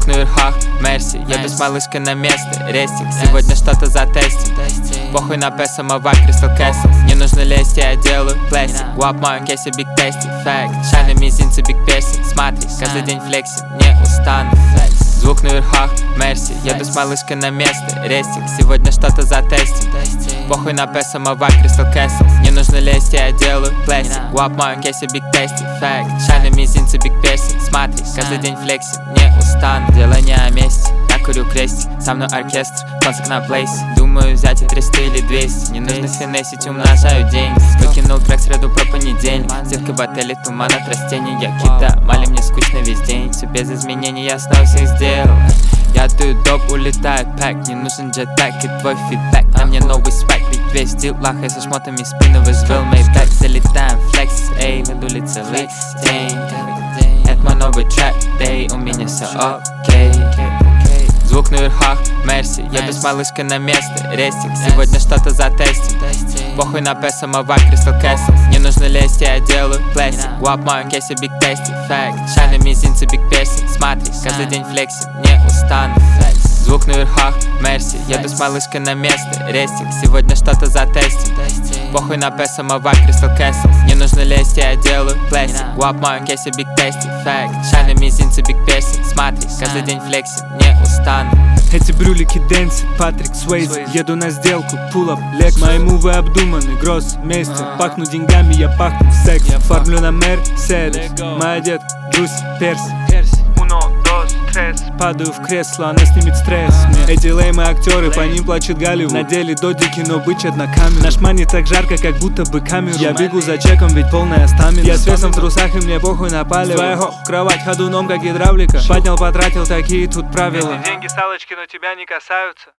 на верхах, Мерси, еду с малышкой на место. Рестик, сегодня что-то затестим. Похуй на самого Crystal Castle. Не нужно лезть, я делаю пластик. Гуап в моем кейсе биг тести. Факт, шай на мизинце биг перси. Смотри, каждый день флексим, не устану. Звук на верхах, Мерси, еду с малышкой на место. Рестик, сегодня что-то затестим. Похуй на самого Crystal Castle. Не нужно лезть, я делаю пластик. Гуап в моем кейсе биг тести. Факт, шай на мизинце биг перси. Смотри, каждый день флексим, не устану. Дело не о месте, я курю крестик. Со мной оркестр, концерт на плейсе. Думаю взять и 300 или 200. Не нужно финесить, умножаю деньги. Выкинул трек среду про понедельник. Сетка в отеле, туман от растений. Я кида, мали мне скучно весь день. Все без изменений, я снова всех сделал. Я даю доп, улетает пак. Не нужен джетпак и твой фидбэк. На мне новый спайк, ведь весь в делах. Я со шмотами спину вызвал мейбэк. Залетаем флекс, эй, веду целый день. Это мой новый трап, эй, у меня все окей. Звук на верхах, Мерси, еду с малышкой на место. Рестик, сегодня что-то затестим. Похуй на самого Crystal Castle. Не нужно лезть, я делаю пластик. Гуап в моем кейсе биг тести. Факт, шай на мизинце биг перси. Смотри, каждый день флексим, не устану. Звук на верхах, Мерси, еду с малышкой на место. Рестик, сегодня что-то затестим. Похуй на самого Crystal Castle. Не нужно лезть, я делаю пластик. Гуап в моем кейсе биг тести. Факт, шай на мизинце биг перси. Смотри, каждый день флексим, не устану. Эти брюлики Дэнси, Патрик Суэйзи. Еду на сделку, пул-ап, лекс. Мои мувы обдуманы, гросс, вместе. Пахну деньгами, я пахну сексом. Фармлю на Мерседес, моя дед, Джуси, Перси. Uno, dos, tres. Падаю в кресло, она снимет стресс. Эти леймы актеры, по ним плачет Голливуд. Надели додики, но бычат на камеру. Наш мани так жарко, как будто бы камеру. Я бегу за чеком, ведь полная стамина. Я с весом в трусах, и мне похуй на палево. Своего кровать ходуном, как гидравлика. Поднял, потратил, такие тут правила. Деньги салочки, но тебя не касаются.